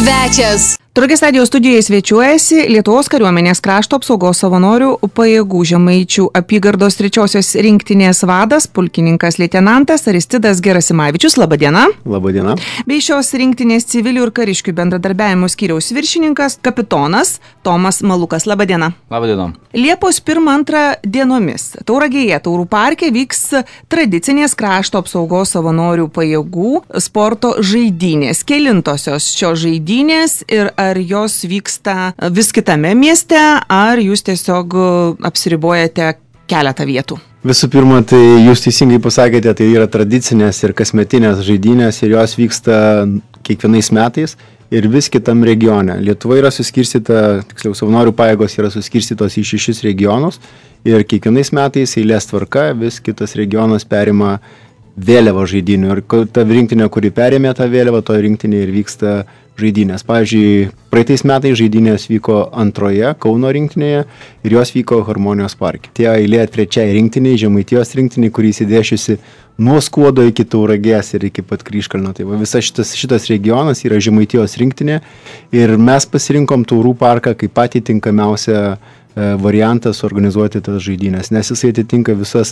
Svečias. Tauragės radijo studijoje svečiuojasi Lietuvos kariuomenės krašto apsaugos savanorių pajėgų Žemaičių apygardos 3-osios rinktinės vadas, pulkininkas leitenantas Aristidas Gerasimavičius. Labadiena. Labadiena. Bei šios rinktinės civilių ir kariškių bendradarbiavimo skyriaus viršininkas, kapitonas Tomas Malukas. Labadiena. Labadiena. Liepos 1-2 dienomis Tauragėje Taurų parke vyks tradicinės krašto apsaugos savanorių pajėgų sporto žaidynės. Kelintosios šios žaidynės ir ar jos vyksta vis kitame mieste, ar jūs tiesiog apsiribojate keletą vietų? Visų pirma, tai jūs teisingai pasakėte, tai yra tradicinės ir kasmetinės žaidynės ir jos vyksta kiekvienais metais ir vis kitam regione. Lietuva yra suskirstyta, tiksliau, savanorių pajėgos yra suskirstytos į 6 regionus ir kiekvienais metais eilės tvarka vis kitas regionas perima vėliavą žaidynių ir ta rinktinė, kuri perėmė tą vėliavą, to rinktinė ir vyksta žaidynės. Pavyzdžiui, praeitais metais žaidynės vyko 2 Kauno rinktinėje ir jos vyko Harmonijos parke. Tie eilė 3 rinktiniai, Žemaitijos rinktiniai, kurį įsidėšiusi nuo Skuodo iki Tauragės ir iki pat Kryžkalnio. Tai va, visas šitas regionas yra Žemaitijos rinktinė ir mes pasirinkom Taurų parką kaip patį tinkamiausią variantą suorganizuoti tas žaidynės, nes jisai atitinka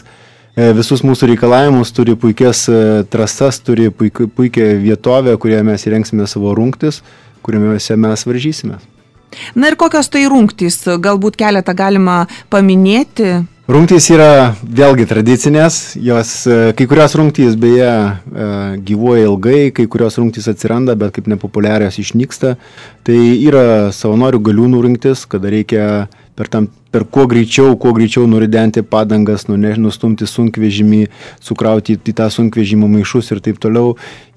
visus mūsų reikalavimus, turi puikias trasas, turi puikią vietovę, kurioje mes įrengsime savo rungtis, kuriuose mes varžysime. Na ir kokios tai rungtys? Galbūt keletą galima paminėti? Rungtys yra vėlgi tradicinės, kai kurios rungtys beje gyvuoja ilgai, kai kurios rungtys atsiranda, bet kaip nepopuliarios išnyksta. Tai yra savanorių galiūnų rungtis, kada reikia per kuo greičiau nuridenti padangas, nustumti sunkvežimį, sukrauti į tą sunkvežimą maišus ir taip toliau.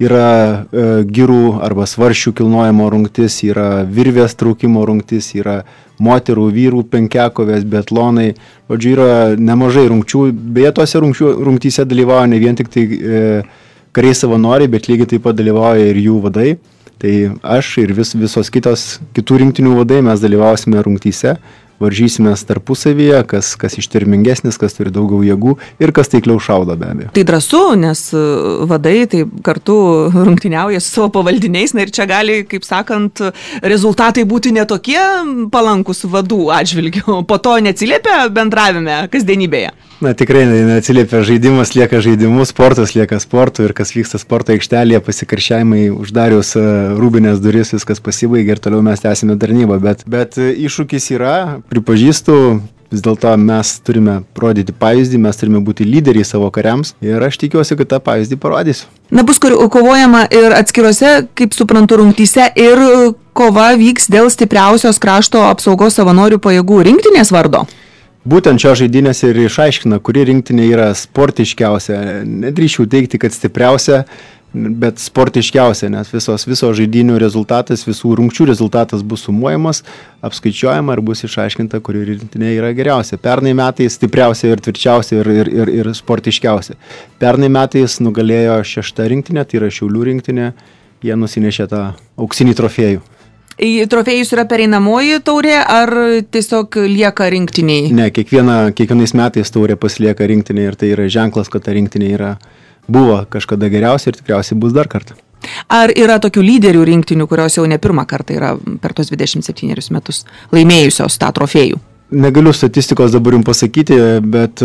Yra girų arba svaršių kilnojimo rungtis, yra virvės traukimo rungtis, yra moterų, vyrų penkiakovės, biatlonai. Žodžiu, yra nemažai rungčių. Beje, tose rungtyse dalyvauja ne vien tik tai kariai savanoriai, bet lygiai taip pat dalyvauja ir jų vadai. Tai aš ir visos kitų rinktinių vadai mes dalyvausime rungtyse. Varžysimės tarpusavyje, kas ištvermingesnis, kas turi daugiau jėgų ir kas taikliau šaudo be abejo. Tai drąsu, nes vadai tai kartu rungtyniauja su savo pavaldiniais, na ir čia gali, kaip sakant, rezultatai būti netokie palankus vadų atžvilgiu, po to neatsiliepia bendravime kasdienybėje. Na tikrai neatsiliepia, žaidimas lieka žaidimu, sportas lieka sportu ir kas vyksta sporto aikštelėje, pasikaršiavimai uždarius rūbinės duris, viskas pasibaigia ir toliau mes tęsime tarnybą, bet iššūkis yra, pripažįstu, vis dėlto mes turime rodyti pavyzdį, mes turime būti lyderiai savo kariams ir aš tikiuosi, kad tą pavyzdį parodysiu. Na, bus kovojama ir atskirose, kaip suprantu, rungtyse ir kova vyks dėl stipriausios krašto apsaugos savanorių pajėgų rinktinės vardo. Būtent šios žaidynės ir išaiškina, kuri rinktinė yra sportiškiausia. Nedrįščiau teigti, kad stipriausia, bet sportiškiausia, nes viso žaidynių rezultatas, visų rungčių rezultatas bus sumuojamas, apskaičiuojama ir bus išaiškinta, kuri rinktinė yra geriausia. Pernai metais stipriausia ir tvirčiausia ir sportiškiausia. Pernai metais nugalėjo 6 rinktinė, tai yra Šiaulių rinktinė, jie nusinešė tą auksinį trofėjų. Trofėjus yra pereinamoji taurė ar tiesiog lieka rinktiniai? Ne, kiekvienais metais taurė pasilieka rinktinė ir tai yra ženklas, kad ta rinktinė buvo kažkada geriausia ir tikriausiai bus dar kartą. Ar yra tokių lyderių rinktinių, kurios jau ne pirmą kartą yra per tos 27 metus laimėjusios tą trofėjų? Negaliu statistikos dabar jums pasakyti, bet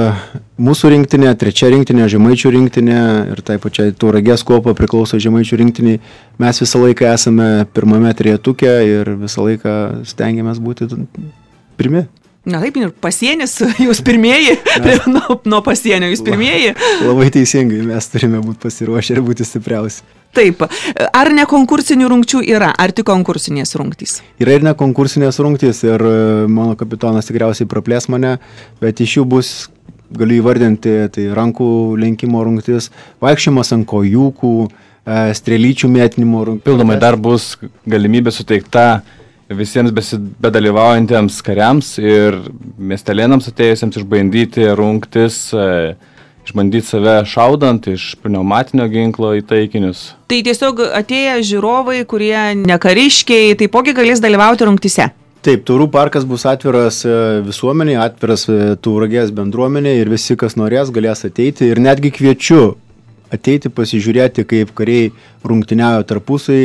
mūsų rinktinė, 3 rinktinė, Žemaičių rinktinė ir taip pačiai Tauragės kuopa priklauso Žemaičių rinktiniai. Mes visą laiką esame pirmame trejetuke ir visą laiką stengiamės būti pirmi. Na taip, ir pasienis, jūs pirmieji, nuo pasienio jūs pirmieji. Labai teisingai, mes turime būti pasiruošę ir būti stipriausi. Taip, ar ne konkursinių rungčių yra, ar tik konkursinės rungtys? Yra ir ne konkursinės rungtys ir mano kapitonas tikriausiai praplės mane, bet iš jų bus, galiu įvardinti, tai rankų lenkimo rungtis, vaikščiojimas ant kojūkų, strėlyčių mėtinimo rungtis. Pildomai dar bus galimybė suteikta visiems bedalyvaujantiems kariams ir miestelėnams atėjusiems išbandyti rungtis, išbandyti save šaudant iš pneumatinio ginklo į taikinius. Tai tiesiog atėję žiūrovai, kurie ne kariškiai, taipogi galės dalyvauti rungtyse. Taip, Taurų parkas bus atviras visuomeniai, atviras Tauragės bendruomenė ir visi, kas norės, galės ateiti ir netgi kviečiu ateiti pasižiūrėti, kaip kariai rungtyniauja tarpusai.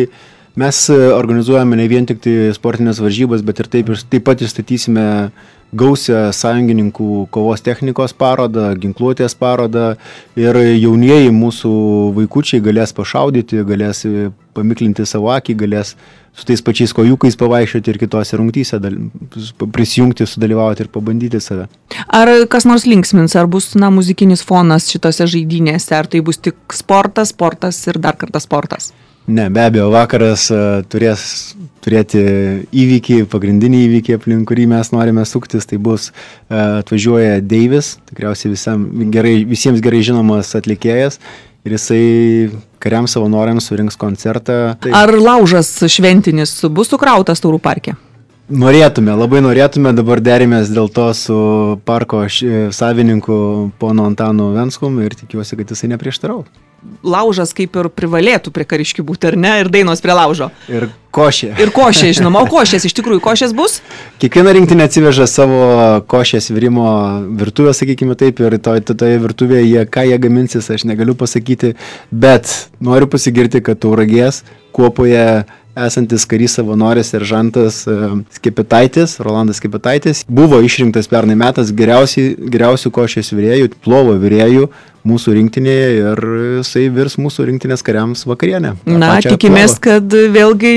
Mes organizuojame ne vien tik tai sportinės varžybas, bet ir taip pat įstatysime gausią sąjungininkų kovos technikos parodą, ginkluotės parodą ir jaunieji mūsų vaikučiai galės pašaudyti, galės pamiklinti savo akį, galės su tais pačiais kojukais pavaikščioti ir kitose rungtyse prisijungti, sudalyvauti ir pabandyti save. Ar kas nors linksmins, ar bus muzikinis fonas šitose žaidynėse, ar tai bus tik sportas ir dar kartą sportas? Ne, be abejo, vakaras turės turėti įvykį, pagrindinį įvykį, aplink kurį mes norime suktis, tai bus atvažiuoja Deivis, tikriausiai visiems gerai žinomas atlikėjas, ir jisai kariams savanoriams surinks koncertą. Ar laužas šventinis bus sukrautas Taurų parke? Norėtume, labai norėtume, dabar derimės dėl to su parko savininku pono Antanu Venskum ir tikiuosi, kad jisai neprieštarau. Laužas kaip ir privalėtų prie kariškių būti, ar ne? Ir dainos prie laužo. Ir košė. Ir košė, žinoma. O košės, iš tikrųjų, košės bus? Kiekviena rinktinė atsiveža savo košės virimo virtuvę, sakykime taip, ir toje virtuvėje, ką jie gaminsis, aš negaliu pasakyti, bet noriu pasigirti, kad Tauragės kuopoje esantis karys savanoris seržantas Skepetaitis, Rolandas Skepetaitis, buvo išrinktas pernai metas geriausių košės virėjų, plovo virėjų mūsų rinktinėje ir jisai virs mūsų rinktinės kariams vakarienę. Tikimės, kad vėlgi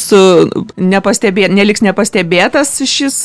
neliks nepastebėtas šis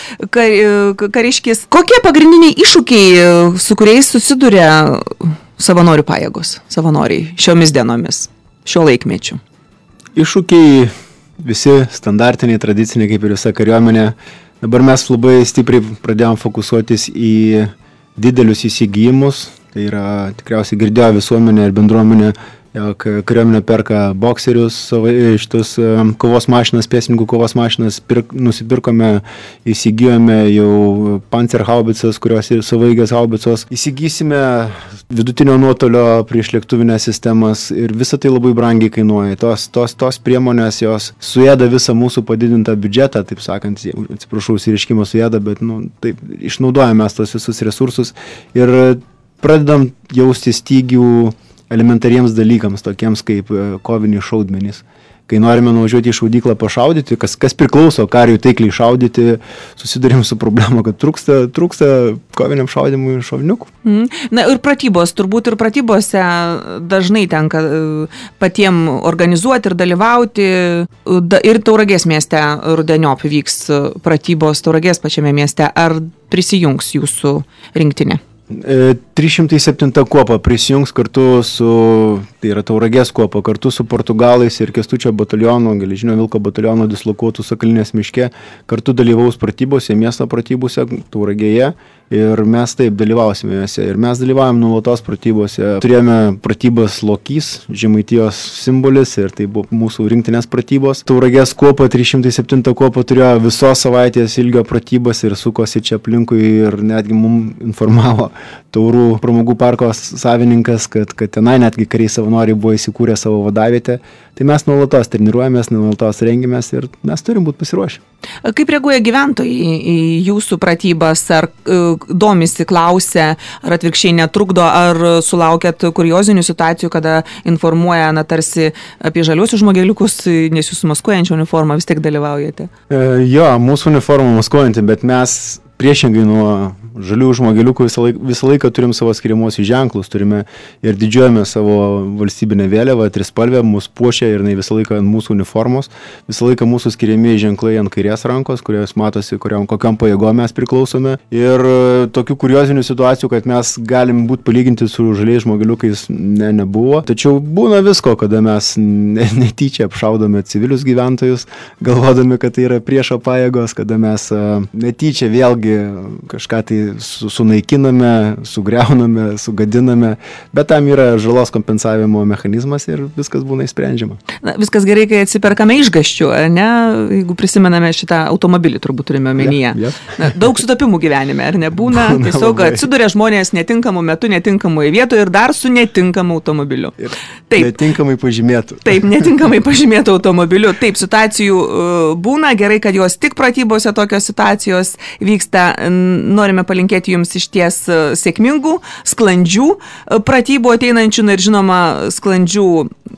kariškis. Kokie pagrindiniai iššūkiai, su kuriais susiduria savanorių pajėgos, savanoriai šiomis dienomis, šio laikmečiu? Iššūkiai visi standartiniai, tradiciniai, kaip ir visa kariuomenė. Dabar mes labai stipriai pradėjom fokusuotis į didelius įsigijimus. Tai yra tikriausiai girdėjo visuomenė ir bendruomenė, jog kariuomenė perka bokserius, šitus kovos mašinas, pėstininkų kovos mašinas, nusipirkome, įsigijome jau pancerhaubicas, kurios ir savaigės haubicos. Įsigysime vidutinio nuotolio priešlėktuvinės sistemas ir visa tai labai brangiai kainuoja. Tos priemonės, jos suėda visą mūsų padidintą biudžetą, taip sakant, atsiprašau, įsireiškimą suėda, bet taip, išnaudojame tos visus resursus ir pradedam jausti stygių elementariems dalykams, tokiems kaip koviniai šaudmenys. Kai norime nuvažiuoti į šaudyklą pašaudyti, kas priklauso kariui taikliai šaudyti, susidurėm su problema, kad trūksta koviniam šaudimui šoviniukų. Na ir pratybos, turbūt ir pratybose dažnai tenka patiem organizuoti ir dalyvauti. Ir Tauragės mieste rudeniop vyks pratybos Tauragės pačiame mieste. Ar prisijungs jūsų rinktinė? 307 kuopa prisijungs kartu su, tai yra Tauragės kuopa, kartu su Portugalais ir Kęstučio batalionu, Geležinio Vilko batalionu dislokuotų Sakalinės miške, kartu dalyvaus pratybose, miesto pratybose Tauragėje ir mes taip dalyvausime juose. Ir mes dalyvaujam nuolatos pratybose. Turėjome pratybas Lokys, Žemaitijos simbolis ir tai buvo mūsų rinktinės pratybos. Tauragės kuopa, 307 kuopa turėjo visos savaitės ilgio pratybas ir sukosi čia aplinkui ir netgi mums informavo Taurų pramogų parko savininkas, kad tenai netgi kariai savanoriai buvo įsikūrę savo vadavietę. Tai mes nuolatos treniruojamės, nuolatos rengiamės ir mes turim būti pasiruošę. Kaip reaguoja gyventojai į jūsų pratybas? Ar domisi, klausia, ar atvirkščiai netrukdo, ar sulaukėt kuriozinių situacijų, kada informuoja, tarsi apie žaliuosius žmogeliukus, nes jūs maskuojančią uniformą vis tiek dalyvaujate? Jo, mūsų uniforma maskuojanti, bet mes priešingai nuo žalių žmogeliukų visą laiką turim savo skiriamuosius ženklus, turime ir didžiuojame savo valstybinę vėliavą, trispalvę, mus puošia ir visą laiką ant mūsų uniformos, visą laiką mūsų skiriamieji ženklai ant kairės rankos, kurios matosi, kokiam pajėgom mes priklausome. Ir tokių kuriozinių situacijų, kad mes galim būti palyginti su žaliais žmogeliukais, nebuvo. Tačiau būna visko, kada mes netyčia apšaudome civilius gyventojus, galvodami, kad tai yra priešo pajėgos, kada mes netyčia vėlgi kažką tai sunaikiname, sugriauname, sugadiname, bet tam yra žalos kompensavimo mechanizmas ir viskas būna išsprendžiama. Viskas gerai, kai atsiperkame išgąsčių, ne? Jeigu prisimename šitą automobilį, turbūt turime omenyje. Daug sutapimų gyvenime, ar nebūna? Tiesiog atsiduria žmonės netinkamu metu, netinkamoje vietoje ir dar su netinkamu automobiliu. Taip. Netinkamai pažymėtų. Taip, netinkamai pažymėtų automobiliu. Taip, situacijų būna, gerai, kad jos tik pratybose tokios situacijos vyksta. Norime palinkėti jums išties sėkmingų, sklandžių pratybų ateinančių ir žinoma sklandžių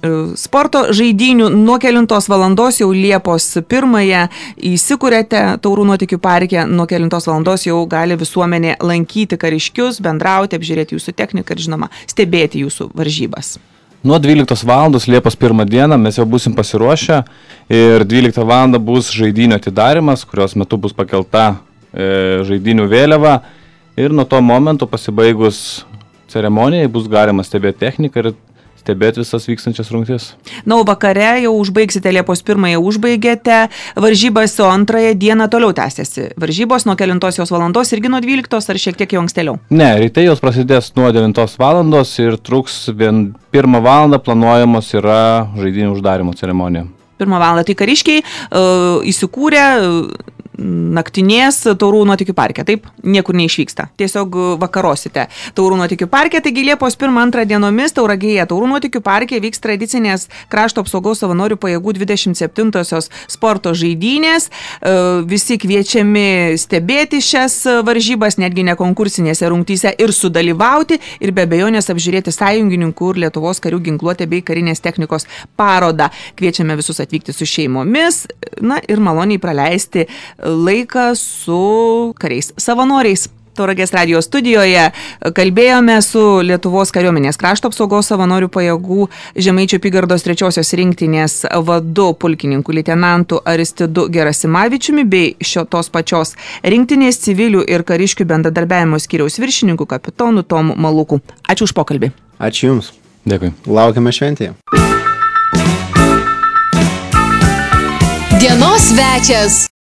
sporto žaidynių. Nuo kelintos valandos jau Liepos 1 įsikūrėte Taurų nuotykių parke. Nuo kelintos valandos jau gali visuomenė lankyti kariškius, bendrauti, apžiūrėti jūsų techniką ir, žinoma, stebėti jūsų varžybas. Nuo 12 valandos Liepos 1 dieną mes jau būsim pasiruošę ir 12 valandą bus žaidynių atidarimas, kurios metu bus pakelta žaidynių vėliava ir nuo to momento pasibaigus ceremonijai bus galima stebėti techniką ir stebėti visas vykstančias rungtis. Na, o vakare jau užbaigsite, Liepos 1 užbaigėte varžybas, o 2 dieną toliau tęsiasi. Varžybos nuo kelintos valandos irgi nuo 12 ar šiek tiek jau ankstėliau? Ne, rytai jos prasidės nuo 9 valandos ir truks 1 valandą planuojamos yra žaidynių uždarimo ceremonija. 1 valandą tai kariškiai įsikūrė naktinės Taurų nuotykių parke, taip? Niekur neišvyksta. Tiesiog vakarosite Taurų nuotykių parke. Taigi Liepos 1-2 dienomis Tauragėje Taurų nuotykių parke vyks tradicinės krašto apsaugos savanorių pajėgų 27-osios sporto žaidynės. Visi kviečiami stebėti šias varžybas, netgi nekonkursinėse rungtyse ir sudalyvauti ir be abejonės apžiūrėti sąjungininkų ir Lietuvos karių ginkluotę bei karinės technikos parodą. Kviečiame visus atvykti su šeimomis, na ir maloniai praleisti laiką su kariais savanoriais. Tauragės radijo studijoje kalbėjome su Lietuvos kariuomenės krašto apsaugos savanorių pajėgų Žemaičių apygardos 3-osios rinktinės vadu pulkininku leitenantu Aristidu Gerasimavičiumi bei tos pačios rinktinės civilių ir kariškių bendradarbiavimo skyriaus viršininku kapitonu Tomu Maluku. Ačiū už pokalbį. Ačiū Jums. Dėkui. Laukiame šventėje. Dienos svečias.